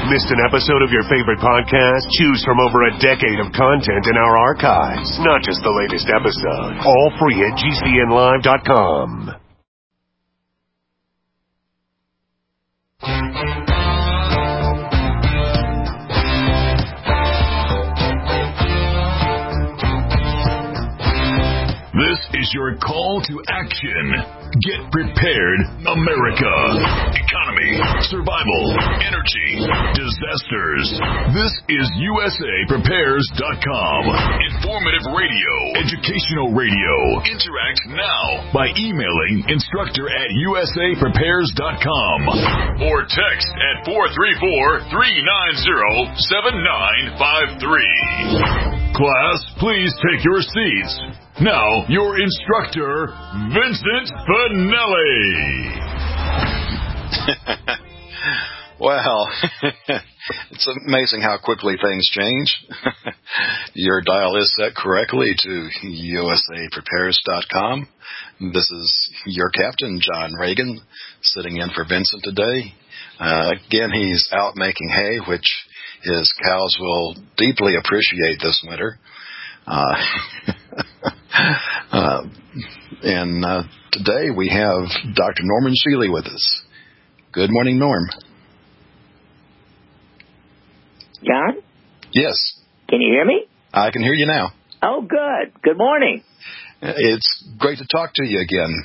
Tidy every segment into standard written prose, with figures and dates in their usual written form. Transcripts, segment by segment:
Missed an episode of your favorite podcast? Choose from over a decade of content in our archives, not just the latest episode. All free at GCNlive.com. This is your call to action. Get prepared, America. Economy, survival, energy, disasters. This is USAPrepares.com. Informative radio, educational radio. Interact now by emailing instructor@USAPrepares.com or text at 434-390-7953. Class, please take your seats. Now, your instructor, Vincent Finelli. Well, it's amazing how quickly things change. Your dial is set correctly to USAPrepares.com. This is your captain, John Reagan, sitting in for Vincent today. Again, he's out making hay, which his cows will deeply appreciate this winter. And today we have Dr. Norman Shealy with us. Good morning, Norm. John? Yes. Can you hear me? I can hear you now. Oh, good. Good morning. It's great to talk to you again.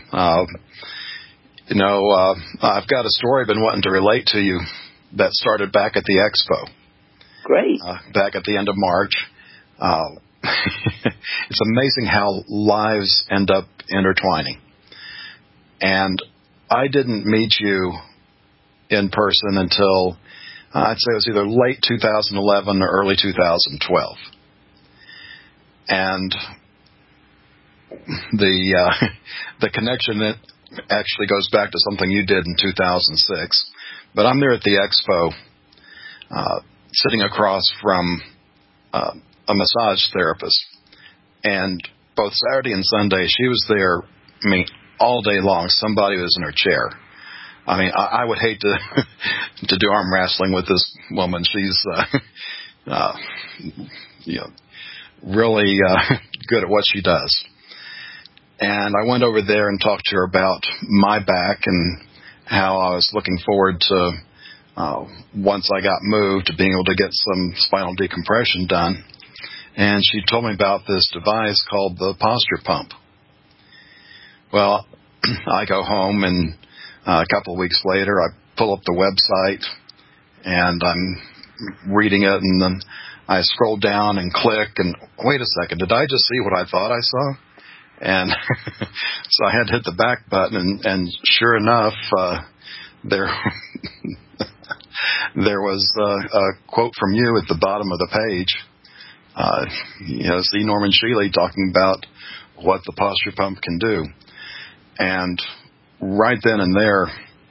I've got a story I've been wanting to relate to you that started back at the Expo. Great. Back at the end of March. It's amazing how lives end up intertwining. And I didn't meet you in person until, I'd say it was either late 2011 or early 2012. And the connection actually goes back to something you did in 2006. But I'm there at the Expo, sitting across from a massage therapist, and both Saturday and Sunday she was there, all day long. Somebody was in her chair. I would hate to to do arm wrestling with this woman. She's really good at what she does. And I went over there and talked to her about my back and how I was looking forward to, once I got moved, to being able to get some spinal decompression done. And she told me about this device called the posture pump. Well, I go home, and a couple of weeks later, I pull up the website, and I'm reading it, and then I scroll down and click, and wait a second, did I just see what I thought I saw? And so I had to hit the back button, and sure enough, there was a quote from you at the bottom of the page. See Norman Shealy talking about what the posture pump can do. And right then and there,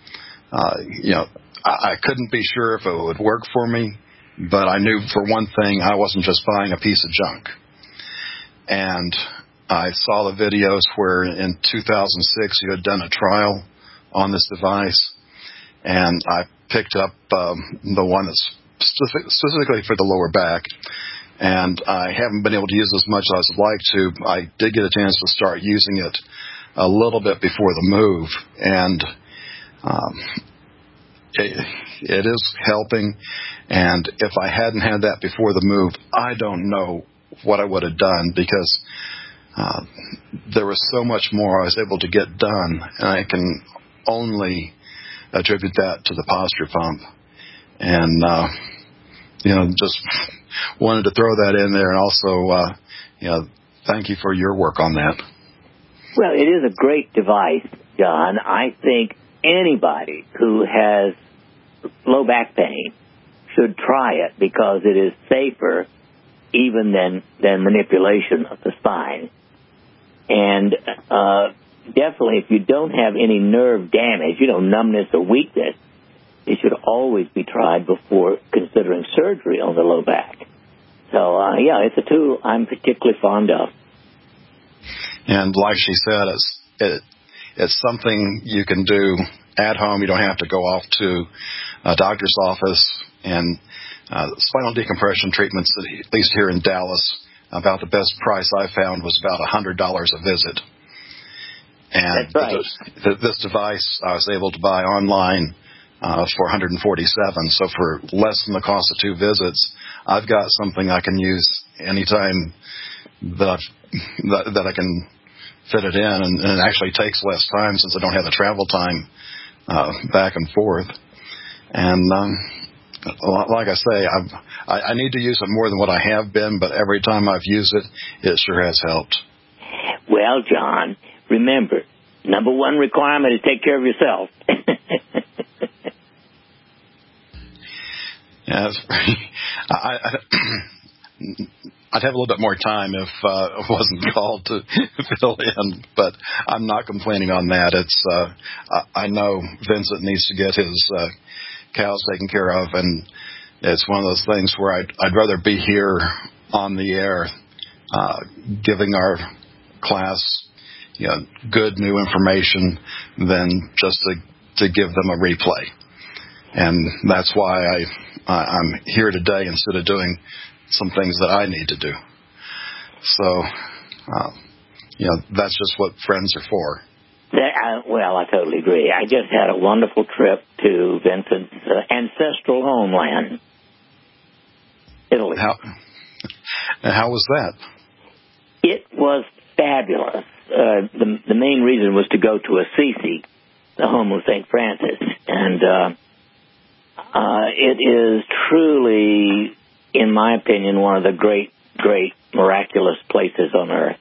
I couldn't be sure if it would work for me, but I knew for one thing I wasn't just buying a piece of junk. And I saw the videos where in 2006 you had done a trial on this device, and I picked up the one that's specifically for the lower back. And I haven't been able to use it as much as I'd like to. I did get a chance to start using it a little bit before the move, and it is helping. And if I hadn't had that before the move, I don't know what I would have done, because there was so much more I was able to get done, and I can only attribute that to the posture pump. And just wanted to throw that in there, and also, thank you for your work on that. Well, it is a great device, John. I think anybody who has low back pain should try it, because it is safer even than manipulation of the spine. And definitely, if you don't have any nerve damage, numbness or weakness, it should always be tried before considering surgery on the low back. So, it's a tool I'm particularly fond of. And like she said, it's something you can do at home. You don't have to go off to a doctor's office, and spinal decompression treatments, at least here in Dallas, about the best price I found was about $100 a visit. And that's right. This device I was able to buy online for $147. So for less than the cost of 2 visits, I've got something I can use anytime that I can fit it in, and it actually takes less time since I don't have the travel time back and forth. And like I say, I need to use it more than what I have been, but every time I've used it, it sure has helped. Well, John, remember, number one requirement is take care of yourself. Yeah, I'd have a little bit more time if I wasn't called to fill in, but I'm not complaining on that. It's I know Vincent needs to get his cows taken care of, and it's one of those things where I'd rather be here on the air giving our class good new information than just to give them a replay. And that's why I'm here today instead of doing some things that I need to do. So, that's just what friends are for. Well, I totally agree. I just had a wonderful trip to Vincent's ancestral homeland, Italy. How was that? It was fabulous. The main reason was to go to Assisi, the home of St. Francis. And it is truly, in my opinion, one of the great, great, miraculous places on earth.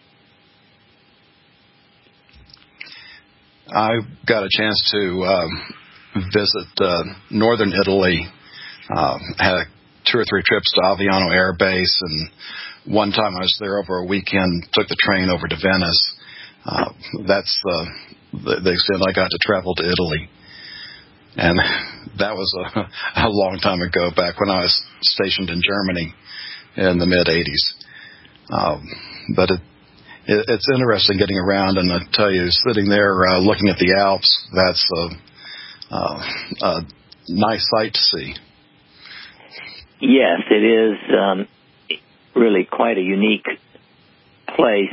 I got a chance to visit northern Italy. Had 2 or 3 trips to Aviano Air Base, and one time I was there over a weekend, took the train over to Venice. That's the extent I got to travel to Italy. And that was a long time ago, back when I was stationed in Germany in the mid-'80s. But it's interesting getting around, and I tell you, sitting there looking at the Alps, that's a nice sight to see. Yes, it is really quite a unique place,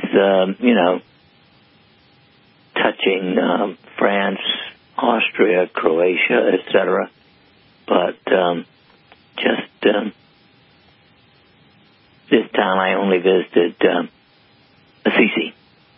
touching France, Austria, Croatia, etc. But this time I only visited Assisi.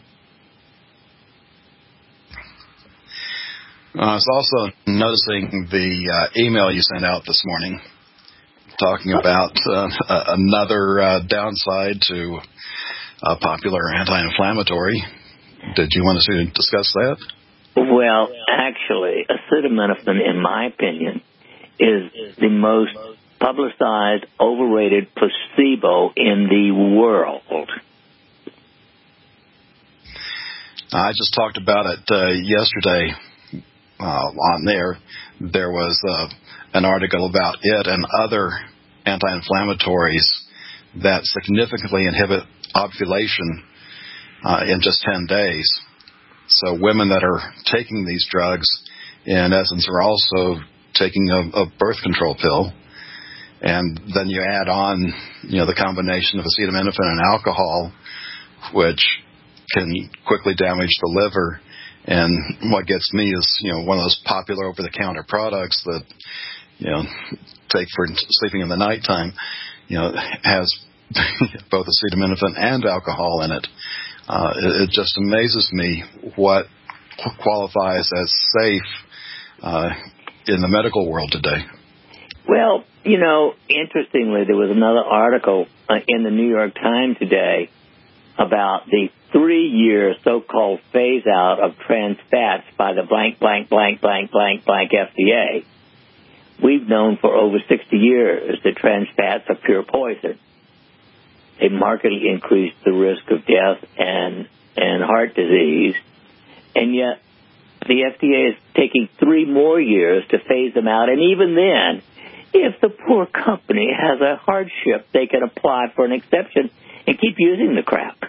I was also noticing the email you sent out this morning talking about another downside to a popular anti-inflammatory. Did you want to discuss that? Well, actually, acetaminophen, in my opinion, is the most publicized, overrated placebo in the world. I just talked about it yesterday on there. There was an article about it and other anti-inflammatories that significantly inhibit ovulation in just 10 days. So women that are taking these drugs, in essence, are also taking a birth control pill. And then you add on, the combination of acetaminophen and alcohol, which can quickly damage the liver. And what gets me is, one of those popular over-the-counter products that, take for sleeping in the nighttime, has both acetaminophen and alcohol in it. It just amazes me what qualifies as safe in the medical world today. Well, interestingly, there was another article in the New York Times today about the 3-year so-called phase-out of trans fats by the blank FDA. We've known for over 60 years that trans fats are pure poison. They markedly increase the risk of death and heart disease, and yet the FDA is taking 3 more years to phase them out, and even then, if the poor company has a hardship, they can apply for an exception and keep using the crap.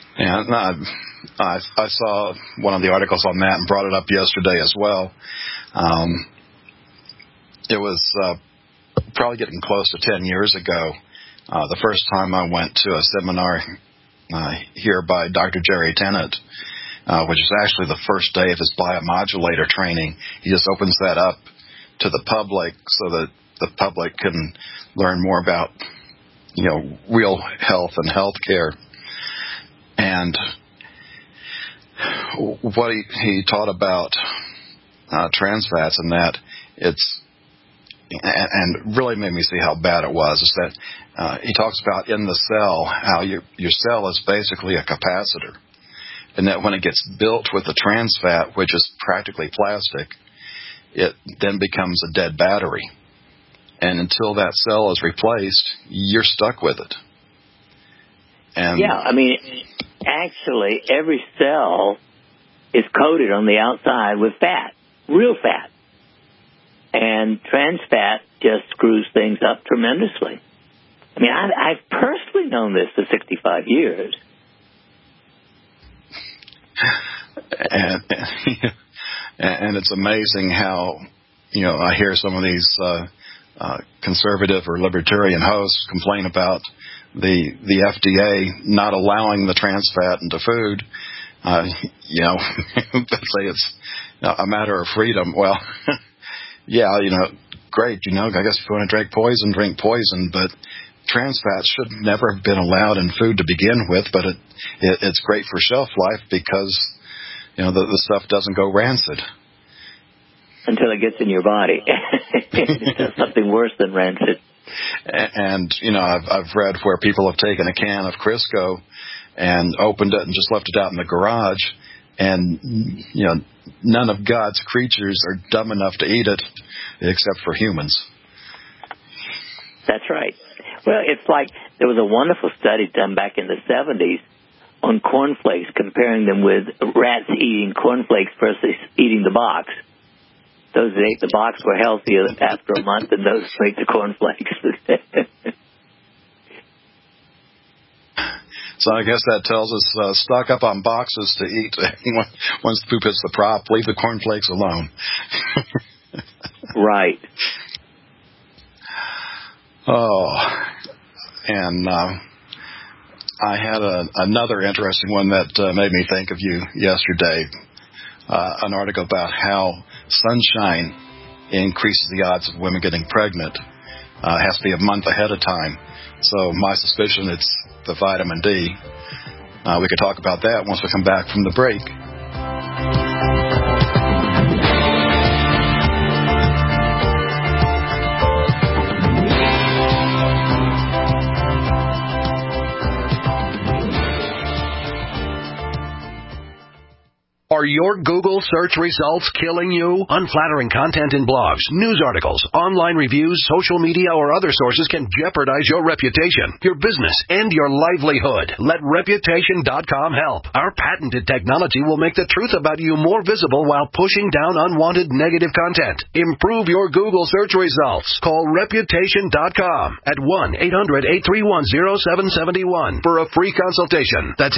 Yeah, I saw one of the articles on that and brought it up yesterday as well. It was probably getting close to 10 years ago. The first time I went to a seminar here by Dr. Jerry Tennant, which is actually the first day of his biomodulator training. He just opens that up to the public so that the public can learn more about, real health and health care. And what he taught about trans fats and that, and really made me see how bad it was, is that he talks about in the cell how your cell is basically a capacitor, and that when it gets built with the trans fat, which is practically plastic, it then becomes a dead battery. And until that cell is replaced, you're stuck with it. And actually, every cell is coated on the outside with fat, real fat. And trans fat just screws things up tremendously. I've personally known this for 65 years. And it's amazing how, I hear some of these conservative or libertarian hosts complain about the FDA not allowing the trans fat into food. They say it's a matter of freedom. Well, yeah, great. I guess if you want to drink poison, but trans fats should never have been allowed in food to begin with, but it's great for shelf life because, the stuff doesn't go rancid. Until it gets in your body. It does something worse than rancid. And, I've read where people have taken a can of Crisco and opened it and just left it out in the garage, and, none of God's creatures are dumb enough to eat it except for humans. That's right. Well, it's like there was a wonderful study done back in the 70s on cornflakes, comparing them with rats eating cornflakes versus eating the box. Those that ate the box were healthier after a month than those who ate the cornflakes. So I guess that tells us stock up on boxes to eat. Once the poop hits the prop, leave the cornflakes alone. Right. Oh, and I had another interesting one that made me think of you yesterday. An article about how sunshine increases the odds of women getting pregnant. It has to be a month ahead of time. So my suspicion it's the vitamin D. We could talk about that once we come back from the break. Are your Google search results killing you? Unflattering content in blogs, news articles, online reviews, social media, or other sources can jeopardize your reputation, your business, and your livelihood. Let Reputation.com help. Our patented technology will make the truth about you more visible while pushing down unwanted negative content. Improve your Google search results. Call Reputation.com at 1-800-831-0771 for a free consultation. That's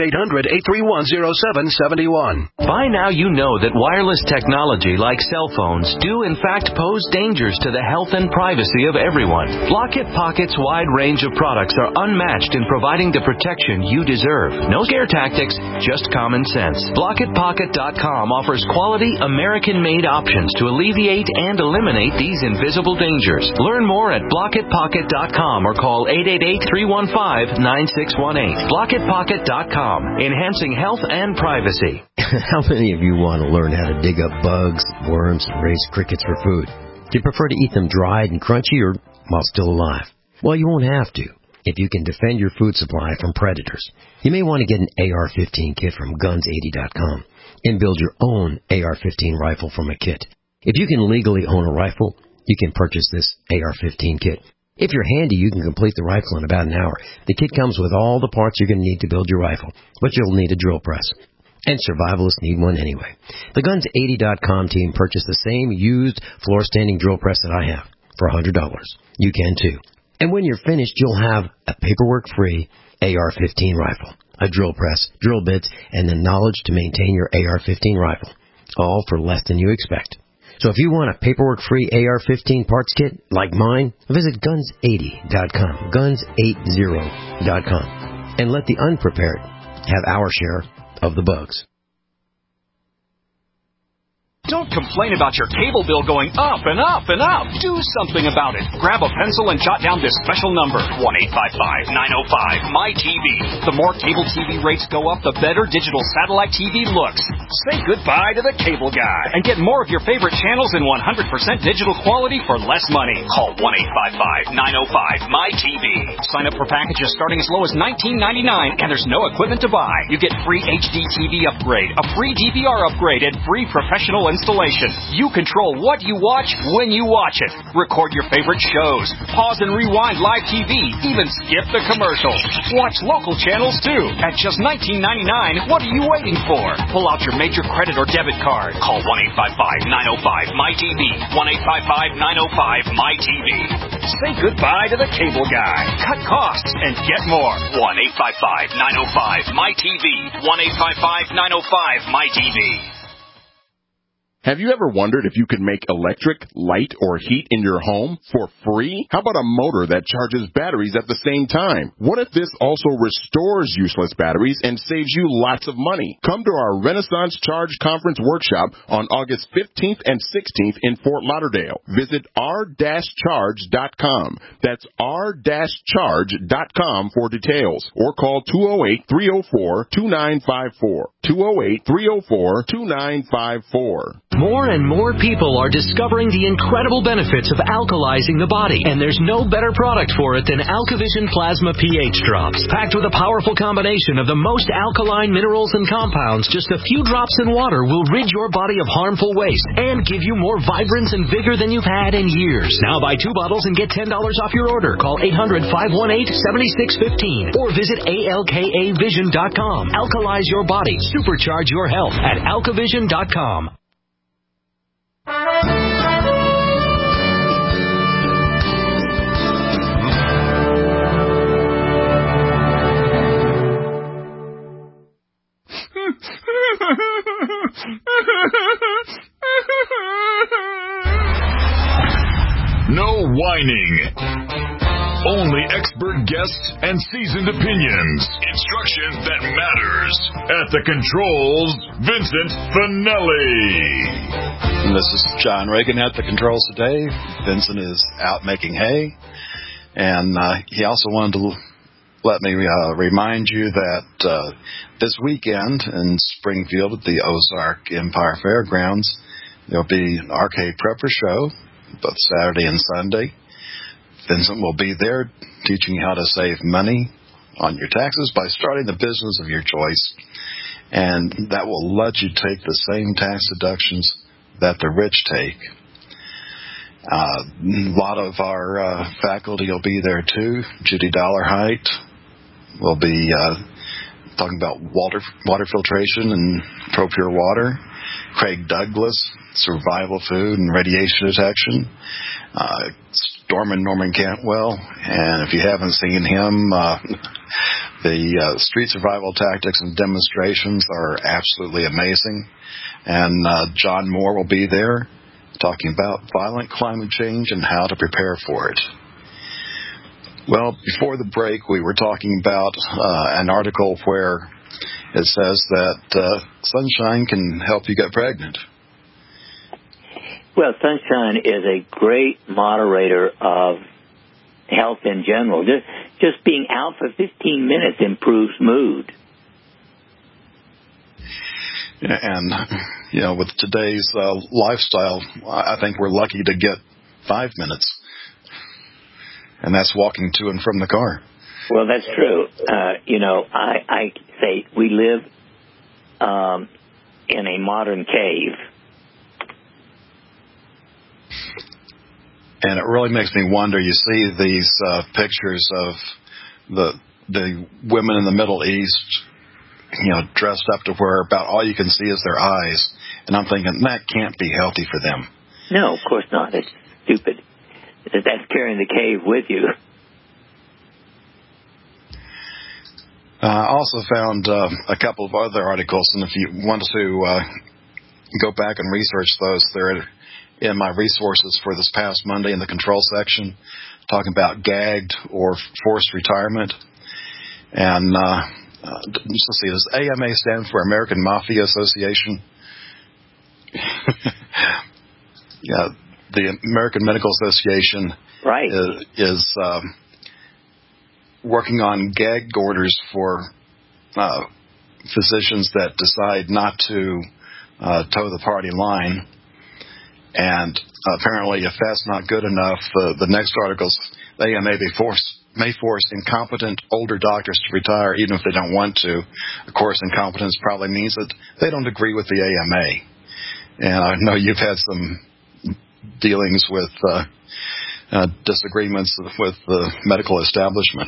800-831-0771. By now you know that wireless technology like cell phones do in fact pose dangers to the health and privacy of everyone. Blockit Pocket's wide range of products are unmatched in providing the protection you deserve. No scare tactics, just common sense. BlockitPocket.com offers quality American-made options to alleviate and eliminate these invisible dangers. Learn more at BlockitPocket.com or call 888-315-9618. BlockitPocket.com, enhancing health and privacy. How many of you want to learn how to dig up bugs, worms, and raise crickets for food? Do you prefer to eat them dried and crunchy or while still alive? Well, you won't have to if you can defend your food supply from predators. You may want to get an AR-15 kit from Guns80.com and build your own AR-15 rifle from a kit. If you can legally own a rifle, you can purchase this AR-15 kit. If you're handy, you can complete the rifle in about an hour. The kit comes with all the parts you're going to need to build your rifle, but you'll need a drill press. And survivalists need one anyway. The Guns80.com team purchased the same used floor-standing drill press that I have for $100. You can too. And when you're finished, you'll have a paperwork-free AR-15 rifle, a drill press, drill bits, and the knowledge to maintain your AR-15 rifle, all for less than you expect. So if you want a paperwork-free AR-15 parts kit like mine, visit guns80.com, guns80.com, and let the unprepared have our share of the bugs. Don't complain about your cable bill going up and up and up. Do something about it. Grab a pencil and jot down this special number, 1-855-905-MY-TV. The more cable TV rates go up, the better digital satellite TV looks. Say goodbye to the cable guy and get more of your favorite channels in 100% digital quality for less money. Call 1-855-905-MY-TV. Sign up for packages starting as low as $19.99, and there's no equipment to buy. You get free HD TV upgrade, a free DVR upgrade, and free professional installation. You control what you watch when you watch it. Record your favorite shows. Pause and rewind live TV. Even skip the commercials. Watch local channels too. At just $19.99, what are you waiting for? Pull out your major credit or debit card. Call 1-855-905-MY-TV. 1-855-905-MY-TV. Say goodbye to the cable guy. Cut costs and get more. 1-855-905-MY-TV. 1-855-905-MY-TV. Have you ever wondered if you could make electric, light, or heat in your home for free? How about a motor that charges batteries at the same time? What if this also restores useless batteries and saves you lots of money? Come to our Renaissance Charge Conference workshop on August 15th and 16th in Fort Lauderdale. Visit r-charge.com. That's r-charge.com for details, or call 208-304-2954. 208-304-2954. More and more people are discovering the incredible benefits of alkalizing the body, and there's no better product for it than AlkaVision Plasma pH Drops. Packed with a powerful combination of the most alkaline minerals and compounds, just a few drops in water will rid your body of harmful waste and give you more vibrance and vigor than you've had in years. Now buy 2 bottles and get $10 off your order. Call 800-518-7615 or visit alkavision.com. Alkalize your body. Supercharge your health at alkavision.com. No whining. Only expert guests and seasoned opinions. Instruction that matters. At the controls, Vincent Finelli. And this is John Reagan at the controls today. Vincent is out making hay. And he also wanted to let me remind you that this weekend in Springfield at the Ozark Empire Fairgrounds, there'll be an arcade prepper show, both Saturday and Sunday. Vincent will be there teaching you how to save money on your taxes by starting the business of your choice. And that will let you take the same tax deductions that the rich take. A lot of our faculty will be there too. Judy Dollarheight will be talking about water filtration and ProPure water. Craig Douglas, survival food and radiation detection. Norman Cantwell, and if you haven't seen him, the street survival tactics and demonstrations are absolutely amazing. And John Moore will be there talking about violent climate change and how to prepare for it. Well, before the break, we were talking about an article where it says that sunshine can help you get pregnant. Well, sunshine is a great moderator of health in general. Just being out for 15 minutes improves mood. Yeah, and, you know, with today's lifestyle, I think we're lucky to get 5 minutes. And that's walking to and from the car. Well, that's true. I say we live in a modern cave. And it really makes me wonder, you see these pictures of the women in the Middle East, dressed up to where about all you can see is their eyes. And I'm thinking, that can't be healthy for them. No, of course not. It's stupid. That's carrying the cave with you. I also found a couple of other articles, and if you want to go back and research those, they're in my resources for this past Monday in the control section, talking about gagged or forced retirement. And let's see, does AMA stand for American Mafia Association? Yeah, the American Medical Association is working on gag orders for physicians that decide not to toe the party line. And apparently, if that's not good enough, the next articles, the AMA may force incompetent older doctors to retire even if they don't want to. Of course, incompetence probably means that they don't agree with the AMA. And I know you've had some dealings with disagreements with the medical establishment.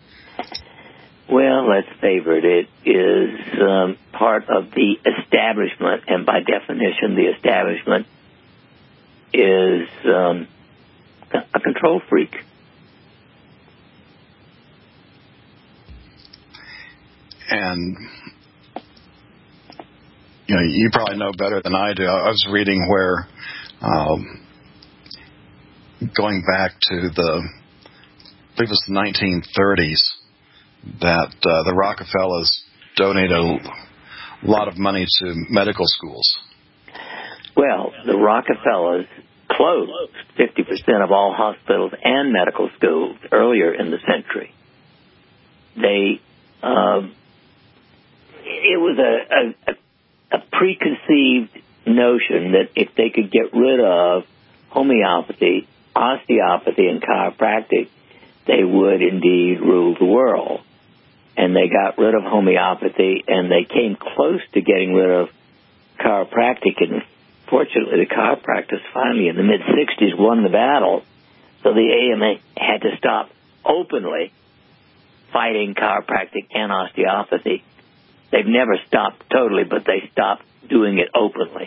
Well, let's face it is part of the establishment, and by definition, the establishment is a control freak. And, you know, you probably know better than I do. I was reading where, going back to I believe it was the 1930s, that the Rockefellers donated a lot of money to medical schools. Well, the Rockefellers closed 50% of all hospitals and medical schools earlier in the century. It was a preconceived notion that if they could get rid of homeopathy, osteopathy, and chiropractic, they would indeed rule the world. And they got rid of homeopathy, and they came close to getting rid of chiropractic, and fortunately the chiropractors finally in the mid-60s won the battle, so the AMA had to stop openly fighting chiropractic and osteopathy. They've never stopped totally, but they stopped doing it openly.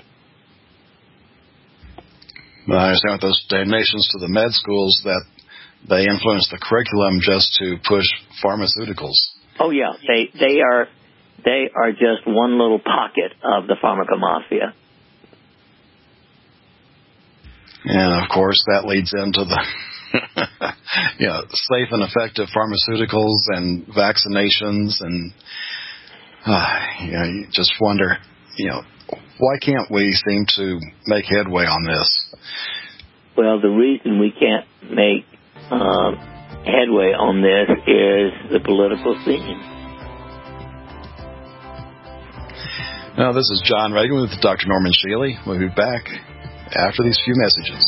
Well, I understand with those donations to the med schools that they influence the curriculum just to push pharmaceuticals. Oh yeah, they are just one little pocket of the pharmacomafia. And of course, that leads into the safe and effective pharmaceuticals and vaccinations, and you just wonder, why can't we seem to make headway on this? Well, the reason we can't make headway on this is the political scene. Now, this is John Reagan with Dr. Norman Shealy. We'll be back after these few messages.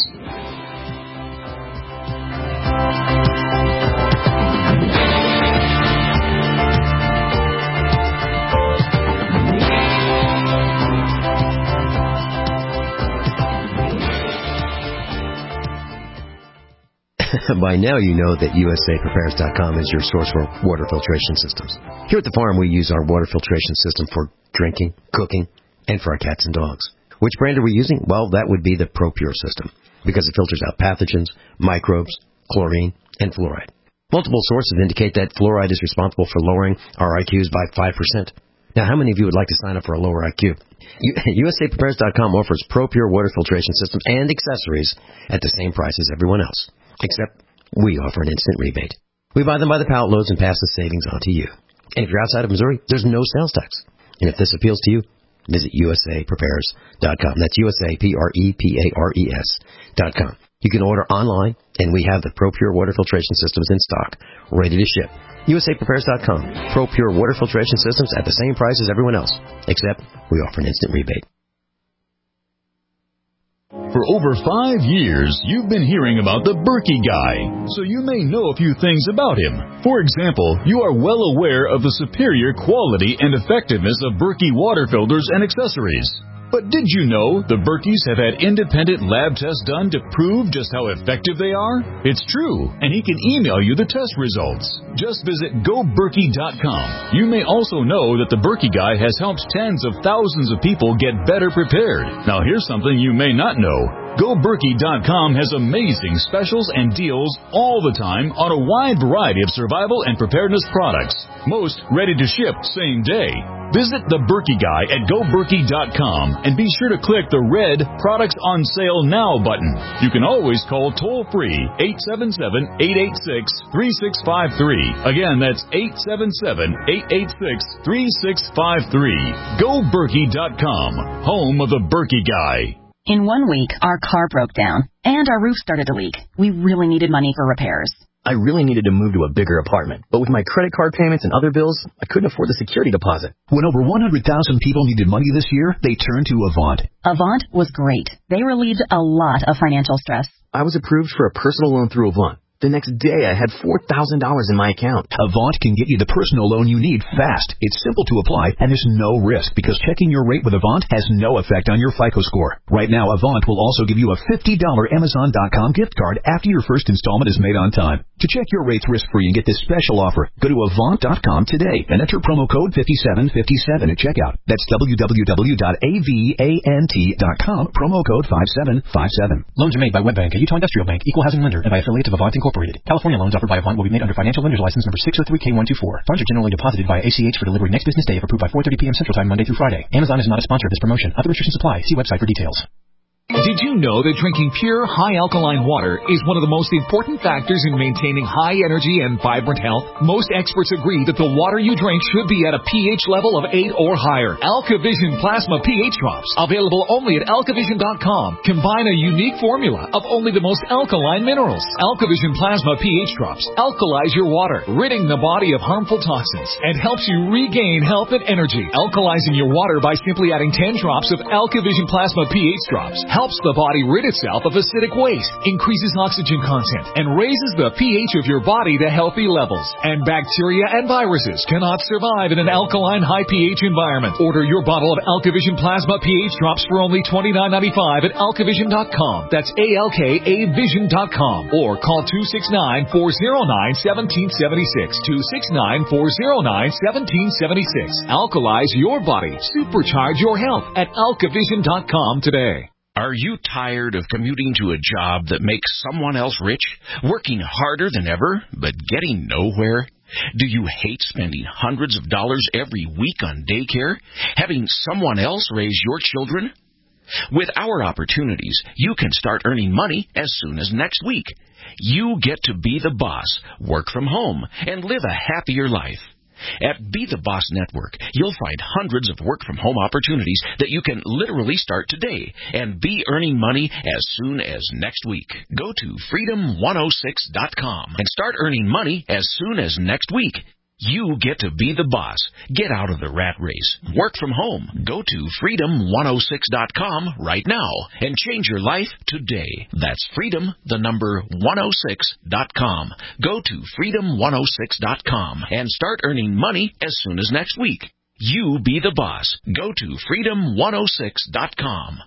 By now you know that USAPrepares.com is your source for water filtration systems. Here at the farm we use our water filtration system for drinking, cooking, and for our cats and dogs. Which brand are we using? Well, that would be the ProPure system, because it filters out pathogens, microbes, chlorine, and fluoride. Multiple sources indicate that fluoride is responsible for lowering our IQs by 5%. Now, how many of you would like to sign up for a lower IQ? USAPrepares.com offers ProPure water filtration systems and accessories at the same price as everyone else. Except we offer an instant rebate. We buy them by the pallet loads and pass the savings on to you. And if you're outside of Missouri, there's no sales tax. And if this appeals to you, visit USAPrepares.com. That's USAPrepares.com. You can order online, and we have the ProPure water filtration systems in stock, ready to ship. USAPrepares.com. ProPure water filtration systems at the same price as everyone else, except we offer an instant rebate. For over 5 years, you've been hearing about the Berkey Guy, so you may know a few things about him. For example, you are well aware of the superior quality and effectiveness of Berkey water filters and accessories. But did you know the Berkeys have had independent lab tests done to prove just how effective they are? It's true, and he can email you the test results. Just visit GoBerkey.com. You may also know that the Berkey Guy has helped tens of thousands of people get better prepared. Now here's something you may not know. GoBerkey.com has amazing specials and deals all the time on a wide variety of survival and preparedness products. Most ready to ship same day. Visit the Berkey Guy at GoBerkey.com and be sure to click the red Products on Sale Now button. You can always call toll-free 877-886-3653. Again, that's 877-886-3653. GoBerkey.com, home of the Berkey Guy. In 1 week, our car broke down, and our roof started to leak. We really needed money for repairs. I really needed to move to a bigger apartment, but with my credit card payments and other bills, I couldn't afford the security deposit. When over 100,000 people needed money this year, they turned to Avant. Avant was great. They relieved a lot of financial stress. I was approved for a personal loan through Avant. The next day, I had $4,000 in my account. Avant can get you the personal loan you need fast. It's simple to apply, and there's no risk because checking your rate with Avant has no effect on your FICO score. Right now, Avant will also give you a $50 Amazon.com gift card after your first installment is made on time. To check your rates risk-free and get this special offer, go to Avant.com today and enter promo code 5757 at checkout. That's www.avant.com, promo code 5757. Loans are made by WebBank, a Utah Industrial Bank, equal housing lender, and by affiliates of Avant Incorporated. California loans offered by Avant will be made under financial lender's license number 603K124. Funds are generally deposited via ACH for delivery next business day if approved by 4:30 p.m. Central Time, Monday through Friday. Amazon is not a sponsor of this promotion. Other restrictions apply. See website for details. Did you know that drinking pure, high-alkaline water is one of the most important factors in maintaining high energy and vibrant health? Most experts agree that the water you drink should be at a pH level of 8 or higher. AlkaVision Plasma pH Drops, available only at alkavision.com, combine a unique formula of only the most alkaline minerals. AlkaVision Plasma pH Drops alkalize your water, ridding the body of harmful toxins, and helps you regain health and energy. Alkalizing your water by simply adding 10 drops of AlkaVision Plasma pH Drops helps the body rid itself of acidic waste, increases oxygen content, and raises the pH of your body to healthy levels. And bacteria and viruses cannot survive in an alkaline high pH environment. Order your bottle of AlkaVision Plasma pH Drops for only $29.95 at alkavision.com. That's ALKAvision.com. Or call 269-409-1776. 269-409-1776. Alkalize your body. Supercharge your health at alkavision.com today. Are you tired of commuting to a job that makes someone else rich, working harder than ever, but getting nowhere? Do you hate spending hundreds of dollars every week on daycare, having someone else raise your children? With our opportunities, you can start earning money as soon as next week. You get to be the boss, work from home, and live a happier life. At Be the Boss Network, you'll find hundreds of work-from-home opportunities that you can literally start today and be earning money as soon as next week. Go to freedom106.com and start earning money as soon as next week. You get to be the boss. Get out of the rat race. Work from home. Go to freedom106.com right now and change your life today. That's freedom106.com. Go to freedom106.com and start earning money as soon as next week. You be the boss. Go to freedom106.com.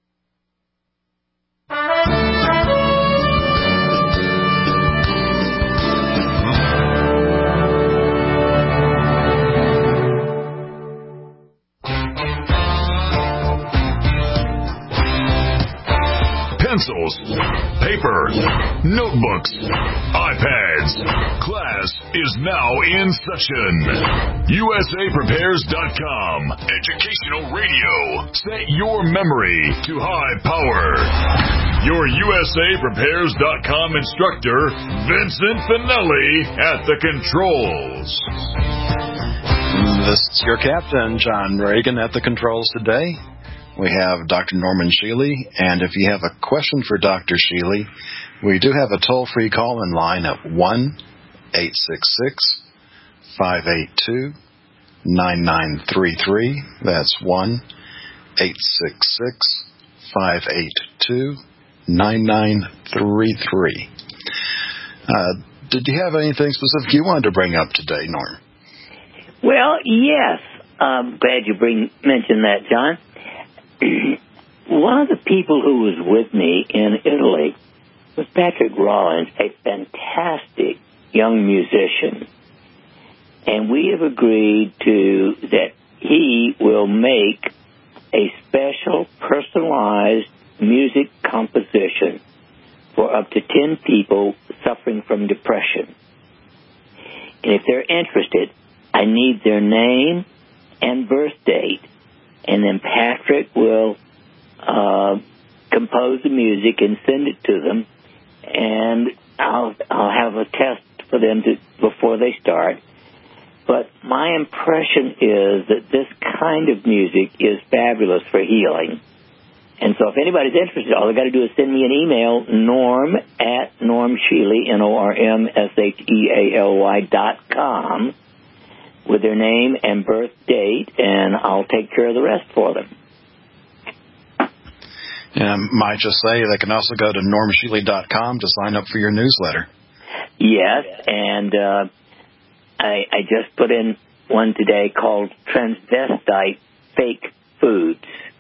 Pencils, paper, notebooks, iPads. Class is now in session. USAPrepares.com. Educational radio. Set your memory to high power. Your USAPrepares.com instructor, Vincent Finelli, at the controls. This is your captain, John Reagan, at the controls today. We have Dr. Norman Shealy, and if you have a question for Dr. Shealy, we do have a toll-free call-in line at 1-866-582-9933. That's 1-866-582-9933. Did you have anything specific you wanted to bring up today, Norm? Well, yes. I'm glad you mentioned that, John. One of the people who was with me in Italy was Patrick Rollins, a fantastic young musician. And we have agreed that he will make a special personalized music composition for up to 10 people suffering from depression. And if they're interested, I need their name and birth date, and then Patrick will compose the music and send it to them, and I'll have a test for them before they start. But my impression is that this kind of music is fabulous for healing. And so if anybody's interested, all they got to do is send me an email, norm@normshealy, NORMSHEALY.com, with their name and birth date, and I'll take care of the rest for them. And I might just say they can also go to normshealy.com to sign up for your newsletter. Yes, and I just put in one today called Transvestite Fake Foods.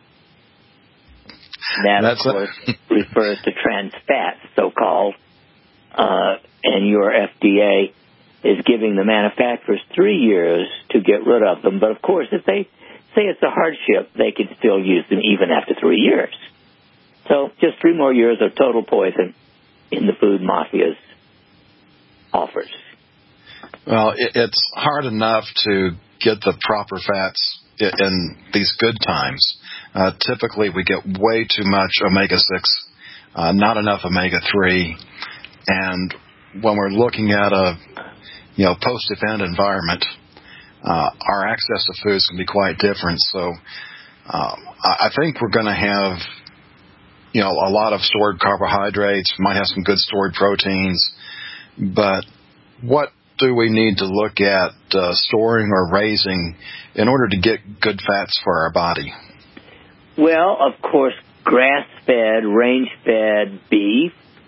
That, of course, refers to trans fats, so-called, and your FDA is giving the manufacturers 3 years to get rid of them. But, of course, if they say it's a hardship, they can still use them even after 3 years. So just 3 more years of total poison in the food mafia's offers. Well, it's hard enough to get the proper fats in these good times. Typically, we get way too much omega-6, not enough omega-3, and when we're looking at a post-event environment, our access to foods can be quite different. So I think we're going to have a lot of stored carbohydrates. We might have some good stored proteins, but what do we need to look at storing or raising in order to get good fats for our body? Well, of course, grass-fed, range-fed beef,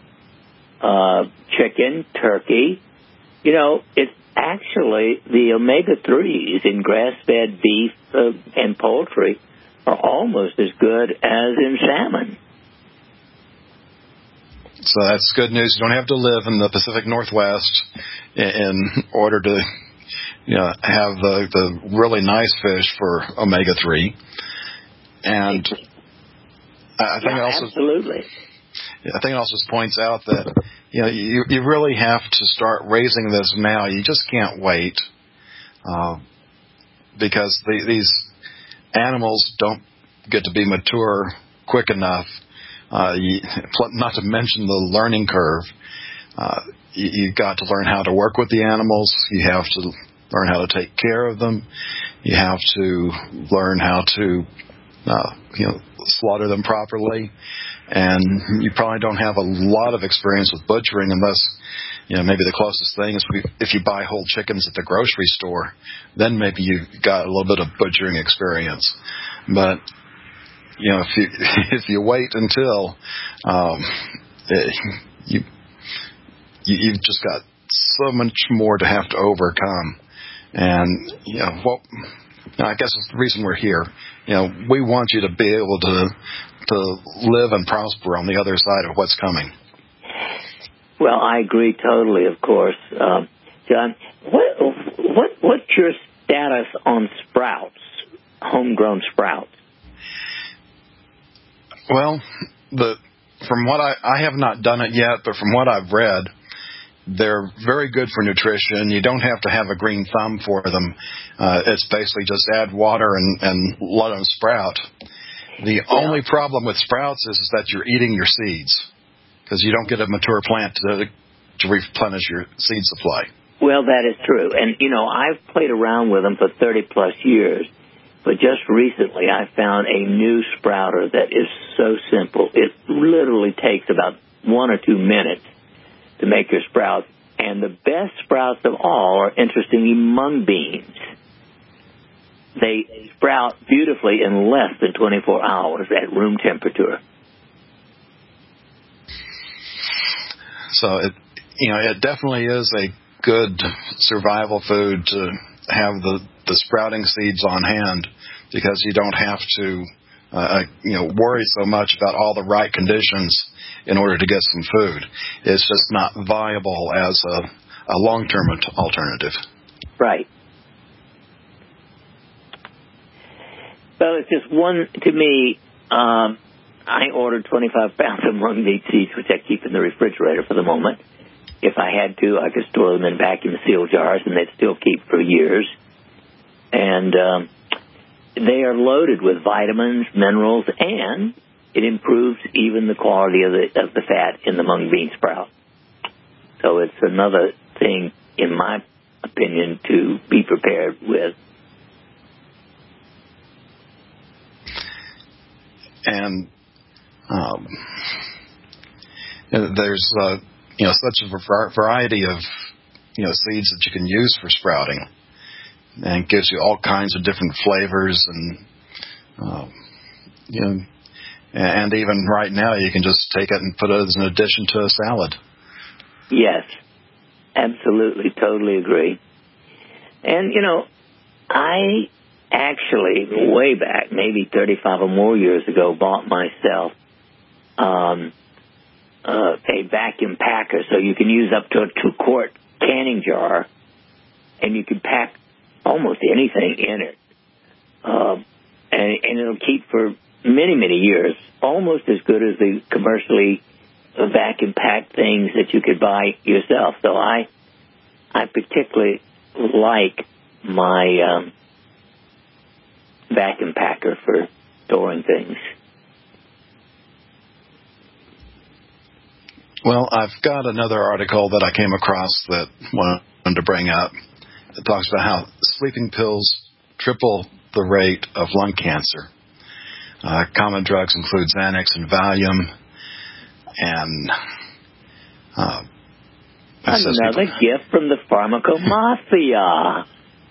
chicken, turkey. It's actually the omega-3s in grass-fed beef and poultry are almost as good as in salmon. So that's good news. You don't have to live in the Pacific Northwest in order to have the really nice fish for omega-3. And I think absolutely. I think it also points out that you really have to start raising this now. You just can't wait because these animals don't get to be mature quick enough. Not to mention the learning curve. You've got to learn how to work with the animals. You have to learn how to take care of them. You have to learn how to slaughter them properly. And you probably don't have a lot of experience with butchering unless, maybe the closest thing is if you buy whole chickens at the grocery store, then maybe you've got a little bit of butchering experience. But if you wait until you've just got so much more to have to overcome, and I guess it's the reason we're here. We want you to be able to live and prosper on the other side of what's coming. Well, I agree totally. Of course, John. What's your status on sprouts, homegrown sprouts? Well, from what I have not done it yet, but from what I've read, they're very good for nutrition. You don't have to have a green thumb for them. It's basically just add water and let them sprout. The only problem with sprouts is that you're eating your seeds because you don't get a mature plant to replenish your seed supply. Well, that is true. And, I've played around with them for 30-plus years. But just recently, I found a new sprouter that is so simple. It literally takes about 1 or 2 minutes to make your sprouts. And the best sprouts of all are, interestingly, mung beans. They sprout beautifully in less than 24 hours at room temperature. So, it definitely is a good survival food to have the sprouting seeds on hand, because you don't have to worry so much about all the right conditions in order to get some food. It's just not viable as a long-term alternative. Right. Well, it's just one, to me, I ordered 25 pounds of mung bean seeds, which I keep in the refrigerator for the moment. If I had to, I could store them in vacuum seal jars, and they'd still keep for years. And they are loaded with vitamins, minerals, and it improves even the quality of the fat in the mung bean sprout. So it's another thing, in my opinion, to be prepared with. And there's such a variety of seeds that you can use for sprouting, and it gives you all kinds of different flavors, and even right now you can just take it and put it as an addition to a salad. Yes, absolutely, totally agree. And I actually, way back, maybe 35 or more years ago, bought myself a vacuum packer, so you can use up to a 2-quart canning jar, and you can pack almost anything in it. And it'll keep for many, many years, almost as good as the commercially vacuum-packed things that you could buy yourself. So I particularly like my vacuum packer for storing things. Well, I've got another article that I came across that I wanted to bring up. It talks about how sleeping pills triple the rate of lung cancer. Common drugs include Xanax and Valium, and another gift from the pharmacomafia.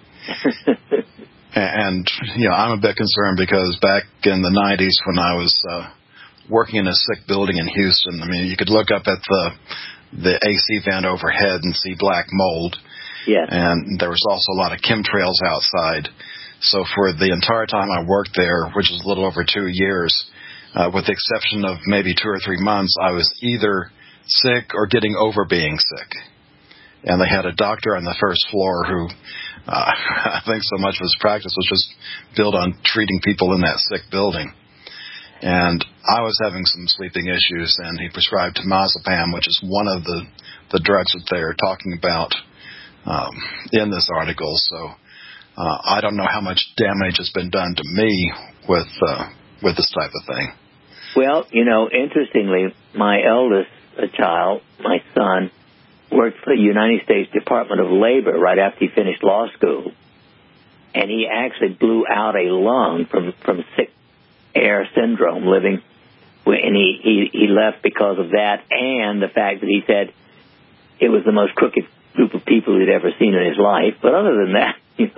And I'm a bit concerned because back in the 90s when I was working in a sick building in Houston, I mean, you could look up at the AC vent overhead and see black mold. Yes. And there was also a lot of chemtrails outside. So for the entire time I worked there, which is a little over 2 years, with the exception of maybe 2 or 3 months, I was either sick or getting over being sick. And they had a doctor on the first floor who, I think so much of his practice was just built on treating people in that sick building. And I was having some sleeping issues, and he prescribed temazepam, which is one of the drugs that they are talking about in this article. So I don't know how much damage has been done to me with this type of thing. Well, interestingly, my eldest child, my son, worked for the United States Department of Labor right after he finished law school, and he actually blew out a lung from sick air syndrome living, and he left because of that, and the fact that he said it was the most crooked group of people he'd ever seen in his life. But other than that,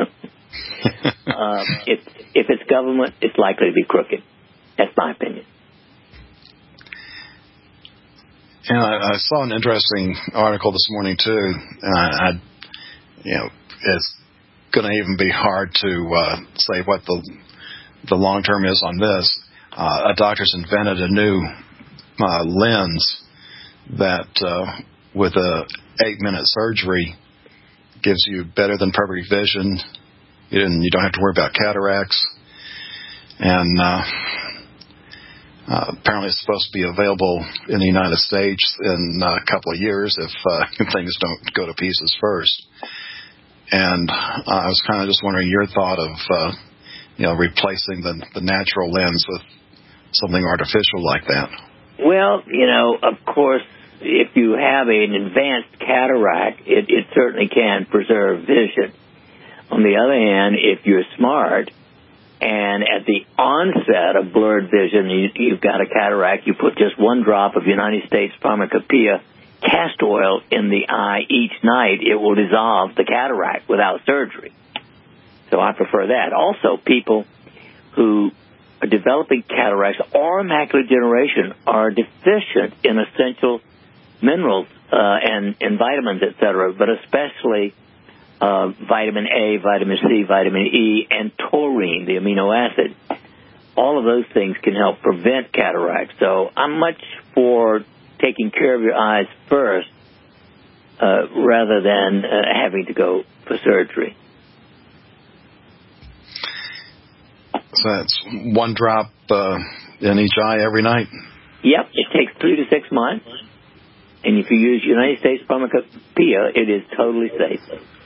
if it's government, it's likely to be crooked. That's my opinion. And I saw an interesting article this morning too. It's going to even be hard to say what the long term is on this. A doctor's invented a new lens that, with a 8-minute surgery, gives you better than perfect vision. You don't have to worry about cataracts, and apparently it's supposed to be available in the United States in a couple of years if things don't go to pieces first. And I was kind of just wondering your thought of replacing the natural lens with something artificial like that. Well, of course, if you have an advanced cataract, it certainly can preserve vision. On the other hand, if you're smart and at the onset of blurred vision, you've got a cataract, you put just 1 drop of United States Pharmacopoeia castor oil in the eye each night, it will dissolve the cataract without surgery. So I prefer that. Also, people who are developing cataracts or macular degeneration are deficient in essential minerals and vitamins, etc., but especially vitamin A, vitamin C, vitamin E, and taurine, the amino acid. All of those things can help prevent cataracts. So I'm much for taking care of your eyes first rather than having to go for surgery. So that's 1 drop in each eye every night? Yep, it takes 3 to 6 months. And if you use United States Pharmacopoeia, it is totally safe.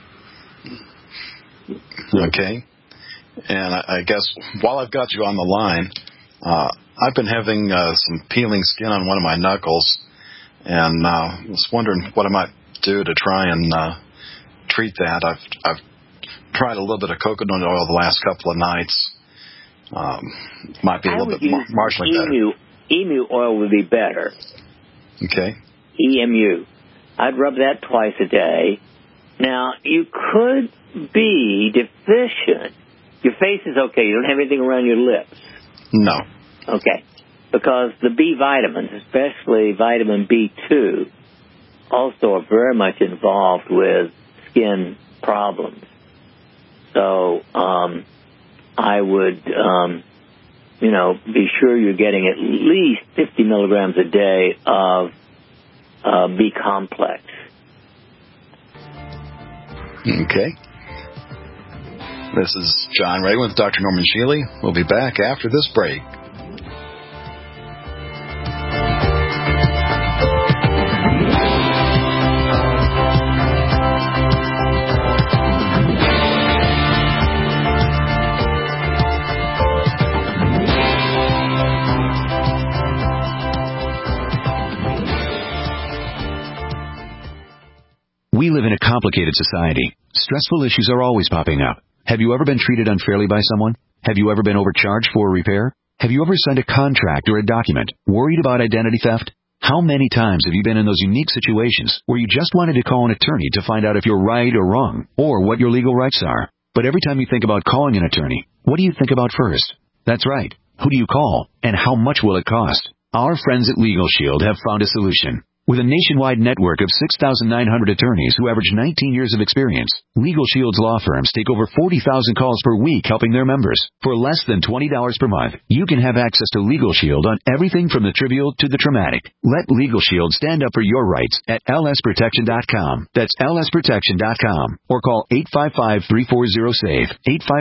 Okay. And I guess while I've got you on the line, I've been having some peeling skin on one of my knuckles, and was wondering what I might do to try and treat that. I've tried a little bit of coconut oil the last couple of nights. Might be a little bit marginally better. Emu oil would be better. Okay. EMU. I'd rub that twice a day. Now, you could be deficient. Your face is okay. You don't have anything around your lips. No. Okay. Because the B vitamins, especially vitamin B2, also are very much involved with skin problems. So I would, be sure you're getting at least 50 milligrams a day of B complex. Okay. This is John Ray with Dr. Norman Shealy. We'll be back after this break. We live in a complicated society. Stressful issues are always popping up. Have you ever been treated unfairly by someone? Have you ever been overcharged for a repair? Have you ever signed a contract or a document worried about identity theft? How many times have you been in those unique situations where you just wanted to call an attorney to find out if you're right or wrong, or what your legal rights are? But every time you think about calling an attorney, what do you think about first? That's right. Who do you call, and how much will it cost? Our friends at Legal Shield have found a solution. With a nationwide network of 6,900 attorneys who average 19 years of experience, Legal Shield's law firms take over 40,000 calls per week helping their members. For less than $20 per month, you can have access to Legal Shield on everything from the trivial to the traumatic. Let Legal Shield stand up for your rights at lsprotection.com. That's lsprotection.com. Or call 855-340-SAVE,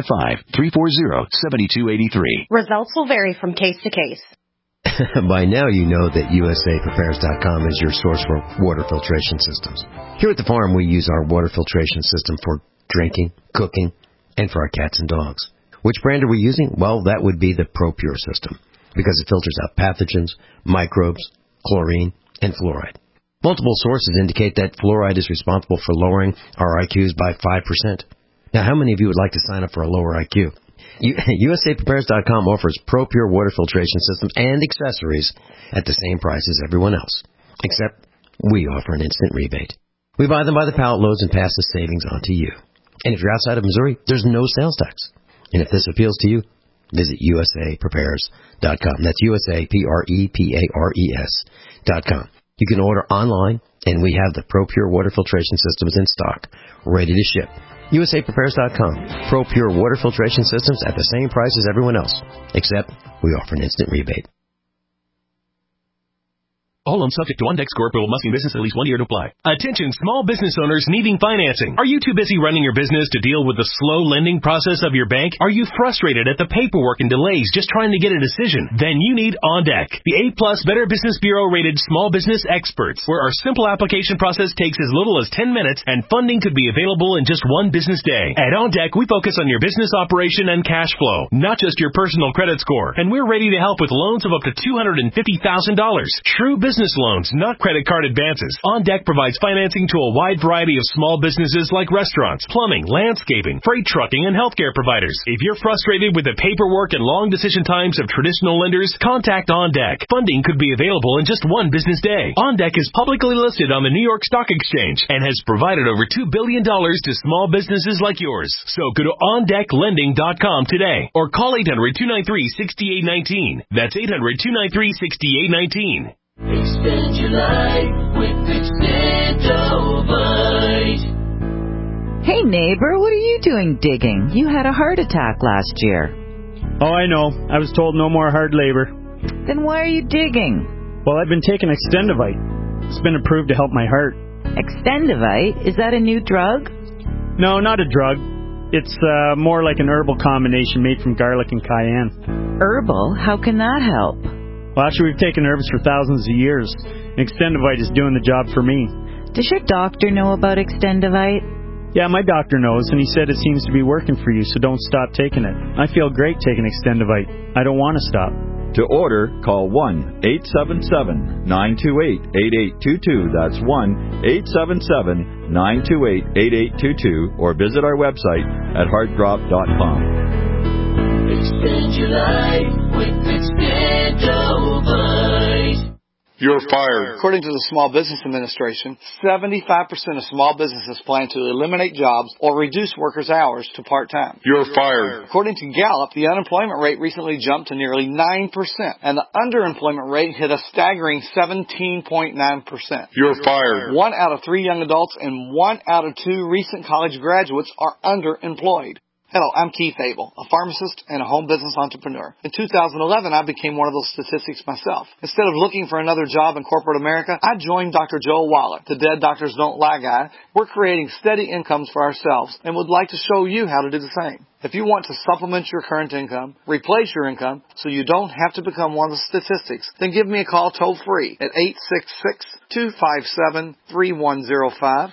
855-340-7283. Results will vary from case to case. By now you know that USAPrepares.com is your source for water filtration systems. Here at the farm we use our water filtration system for drinking, cooking, and for our cats and dogs. Which brand are we using? Well, that would be the ProPure system, because it filters out pathogens, microbes, chlorine, and fluoride. Multiple sources indicate that fluoride is responsible for lowering our IQs by 5%. Now, how many of you would like to sign up for a lower IQ? USAPrepares.com offers ProPure water filtration systems and accessories at the same price as everyone else, except we offer an instant rebate. We buy them by the pallet loads and pass the savings on to you. And if you're outside of Missouri, there's no sales tax. And if this appeals to you, visit USAPrepares.com. That's USAPrepares.com. You can order online, and we have the ProPure water filtration systems in stock, ready to ship. USAPrepares.com. ProPure water filtration systems at the same price as everyone else, except we offer an instant rebate. All loans subject to OnDeck score, but must be in business at least 1 year to apply. Attention small business owners needing financing. Are you too busy running your business to deal with the slow lending process of your bank? Are you frustrated at the paperwork and delays just trying to get a decision? Then you need OnDeck, the A+ Better Business Bureau rated small business experts, where our simple application process takes as little as 10 minutes and funding could be available in just 1 business day. At OnDeck, we focus on your business operation and cash flow, not just your personal credit score. And we're ready to help with loans of up to $250,000. True business loans, not credit card advances. OnDeck provides financing to a wide variety of small businesses like restaurants, plumbing, landscaping, freight trucking, and healthcare providers. If you're frustrated with the paperwork and long decision times of traditional lenders, contact OnDeck. Funding could be available in just 1 business day. OnDeck is publicly listed on the New York Stock Exchange and has provided over $2 billion to small businesses like yours. So go to OnDeckLending.com today or call 800-293-6819. That's 800-293-6819. Extend your life with Extendovite. Hey neighbor, what are you doing digging? You had a heart attack last year. Oh, I know. I was told no more hard labor. Then why are you digging? Well, I've been taking Extendovite. It's been approved to help my heart. Extendovite? Is that a new drug? No, not a drug. It's more like an herbal combination made from garlic and cayenne. Herbal? How can that help? Well, actually, we've taken herbs for thousands of years. Extendivite is doing the job for me. Does your doctor know about Extendivite? Yeah, my doctor knows, and he said it seems to be working for you, so don't stop taking it. I feel great taking Extendivite. I don't want to stop. To order, call 1-877-928-8822. That's 1-877-928-8822, or visit our website at heartdrop.com. Extend your life with Extendivite. You're fired. According to the Small Business Administration, 75% of small businesses plan to eliminate jobs or reduce workers' hours to part-time. You're fired. According to Gallup, the unemployment rate recently jumped to nearly 9%, and the underemployment rate hit a staggering 17.9%. You're fired. 1 out of 3 young adults and 1 out of 2 recent college graduates are underemployed. Hello, I'm Keith Abel, a pharmacist and a home business entrepreneur. In 2011, I became one of those statistics myself. Instead of looking for another job in corporate America, I joined Dr. Joel Wallach, the Dead Doctors Don't Lie guy. We're creating steady incomes for ourselves and would like to show you how to do the same. If you want to supplement your current income, replace your income, so you don't have to become one of the statistics, then give me a call toll-free at 866-257-3105,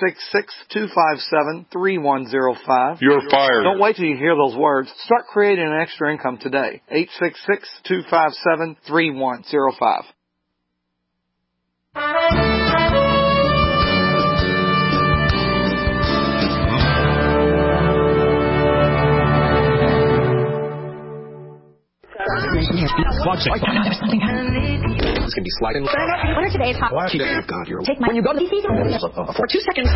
866-257-3105. You're fired. Don't wait till you hear those words. Start creating an extra income today. 866-257-3105. This can be sliding. What are today's hot? God, you're... Take my... When you go to the for 2 seconds.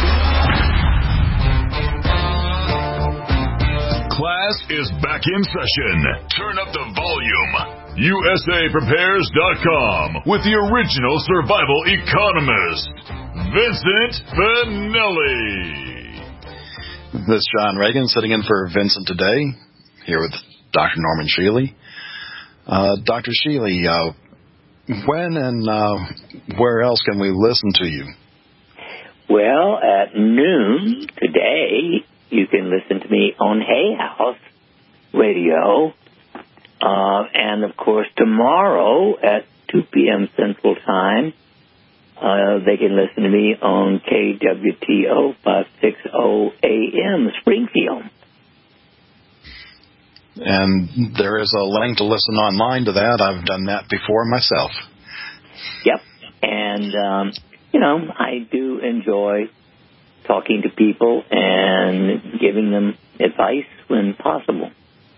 Class is back in session. Turn up the volume. USAPrepares.com with the original survival economist, Vincent Finelli. This is John Reagan sitting in for Vincent today, here with Dr. Norman Shealy. Dr. Shealy, when and where else can we listen to you? Well, at noon today, you can listen to me on Hay House Radio. And, of course, tomorrow at 2 p.m. Central Time, they can listen to me on KWTO 560 AM, Springfield. And there is a link to listen online to that. I've done that before myself. Yep. And, I do enjoy talking to people and giving them advice when possible.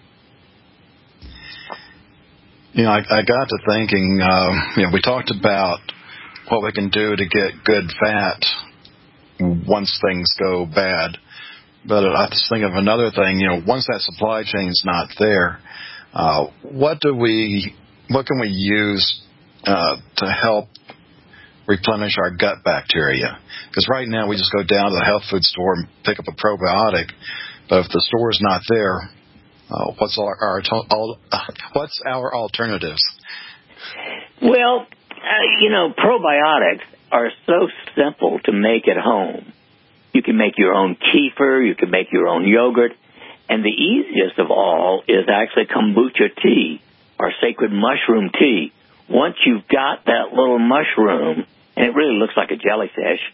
I got to thinking, we talked about what we can do to get good fat once things go bad. But I just think of another thing, once that supply chain's not there, what can we use to help replenish our gut bacteria? Because right now we just go down to the health food store and pick up a probiotic, but if the store is not there, what's our alternatives? Well, probiotics are so simple to make at home. You can make your own kefir, you can make your own yogurt, and the easiest of all is actually kombucha tea, or sacred mushroom tea. Once you've got that little mushroom, and it really looks like a jellyfish,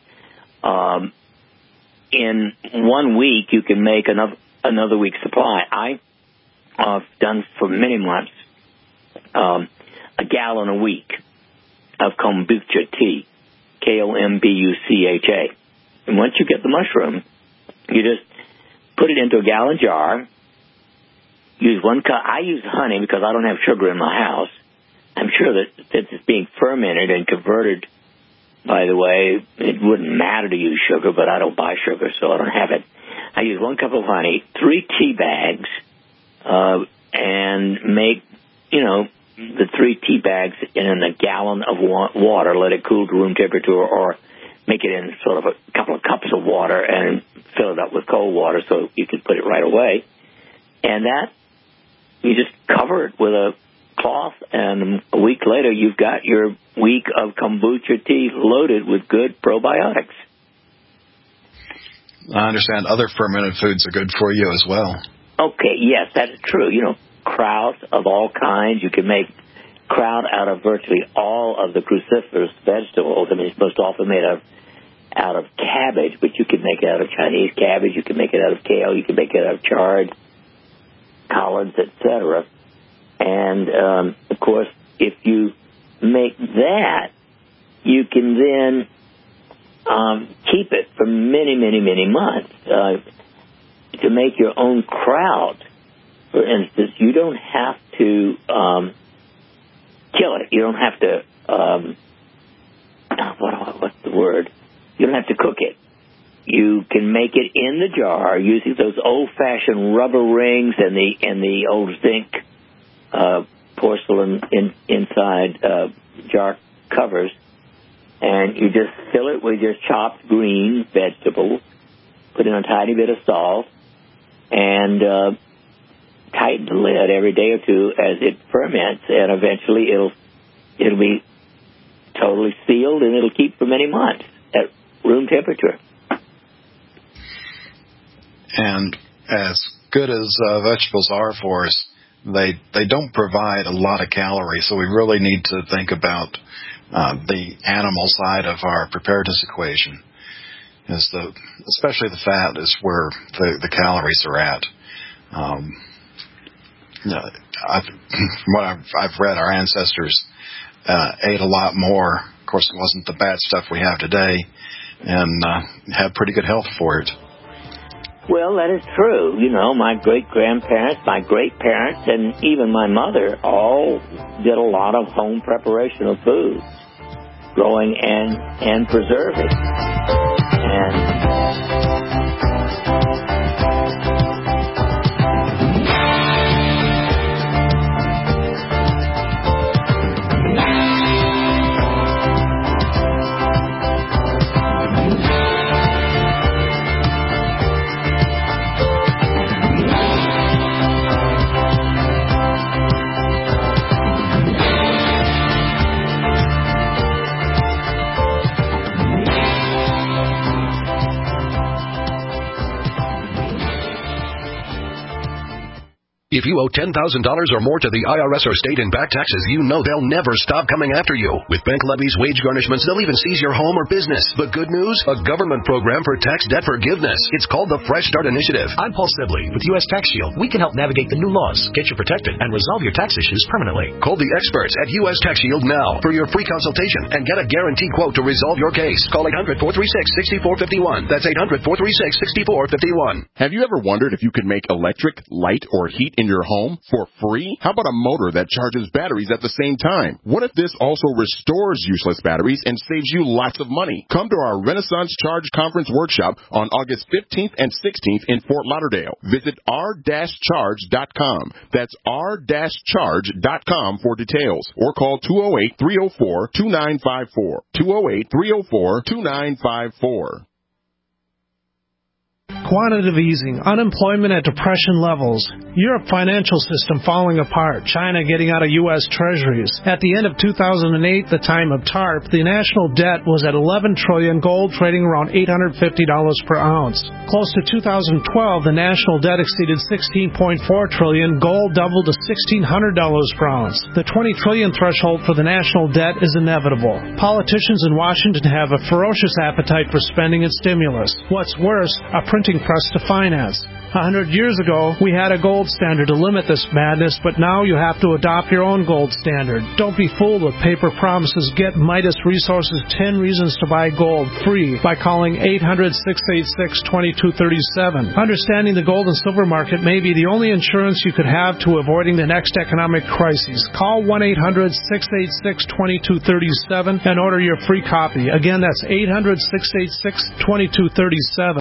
in 1 week you can make another week's supply. I've done for many months a gallon a week of kombucha tea, Kombucha. And once you get the mushroom, you just put it into a gallon jar. Use 1 cup. I use honey because I don't have sugar in my house. I'm sure that since it's being fermented and converted, by the way, it wouldn't matter to use sugar, but I don't buy sugar, so I don't have it. I use 1 cup of honey, 3 tea bags, and make, the 3 tea bags in a gallon of water. Let it cool to room temperature, or make it in sort of a couple of cups of water and fill it up with cold water so you can put it right away. And that, you just cover it with a cloth, and a week later you've got your week of kombucha tea loaded with good probiotics. I understand other fermented foods are good for you as well. Okay, yes, that's true. You know, kraut of all kinds. You can make kraut out of virtually all of the cruciferous vegetables. I mean, it's most often made out of cabbage, but you can make it out of Chinese cabbage. You can make it out of kale. You can make it out of chard, collards, etc. And, of course, if you make that, you can then keep it for many, many, many months. To make your own kraut, for instance, you don't have to kill it. You don't have to, what's the word? You don't have to cook it. You can make it in the jar using those old-fashioned rubber rings and the old zinc porcelain inside jar covers, and you just fill it with your chopped green vegetables, put in a tiny bit of salt, and tighten the lid every day or two as it ferments, and eventually it'll be totally sealed, and it'll keep for many months at room temperature. And as good as vegetables are for us, they don't provide a lot of calories, so we really need to think about the animal side of our preparedness equation. Especially the fat is where the calories are at. From what I've read, our ancestors ate a lot more. Of course, it wasn't the bad stuff we have today, and had pretty good health for it. Well, that is true. You know, my great-grandparents, my great-parents, and even my mother all did a lot of home preparation of food, growing and preserving. If you owe $10,000 or more to the IRS or state in back taxes, you know they'll never stop coming after you. With bank levies, wage garnishments, they'll even seize your home or business. But good news? A government program for tax debt forgiveness. It's called the Fresh Start Initiative. I'm Paul Sibley with U.S. Tax Shield. We can help navigate the new laws, get you protected, and resolve your tax issues permanently. Call the experts at U.S. Tax Shield now for your free consultation and get a guaranteed quote to resolve your case. Call 800-436-6451. That's 800-436-6451. Have you ever wondered if you could make electric, light, or heat in your home for free? How about a motor that charges batteries at the same time? What if this also restores useless batteries and saves you lots of money? Come to our Renaissance Charge Conference workshop on August 15th and 16th in Fort Lauderdale. Visit r-charge.com. That's r-charge.com for details, or call 208-304-2954. 208-304-2954. Quantitative easing, unemployment at depression levels, Europe financial system falling apart, China getting out of U.S. treasuries. At the end of 2008, the time of TARP, the national debt was at $11 trillion, gold trading around $850 per ounce. Close to 2012, the national debt exceeded $16.4 trillion, gold doubled to $1,600 per ounce. The $20 trillion threshold for the national debt is inevitable. Politicians in Washington have a ferocious appetite for spending and stimulus. What's worse, a printing press to finance. 100 years ago, we had a gold standard to limit this madness, but now you have to adopt your own gold standard. Don't be fooled with paper promises. Get Midas Resources 10 Reasons to Buy Gold free by calling 800-686-2237. Understanding the gold and silver market may be the only insurance you could have to avoiding the next economic crisis. Call 1-800-686-2237 and order your free copy. Again, that's 800-686-2237.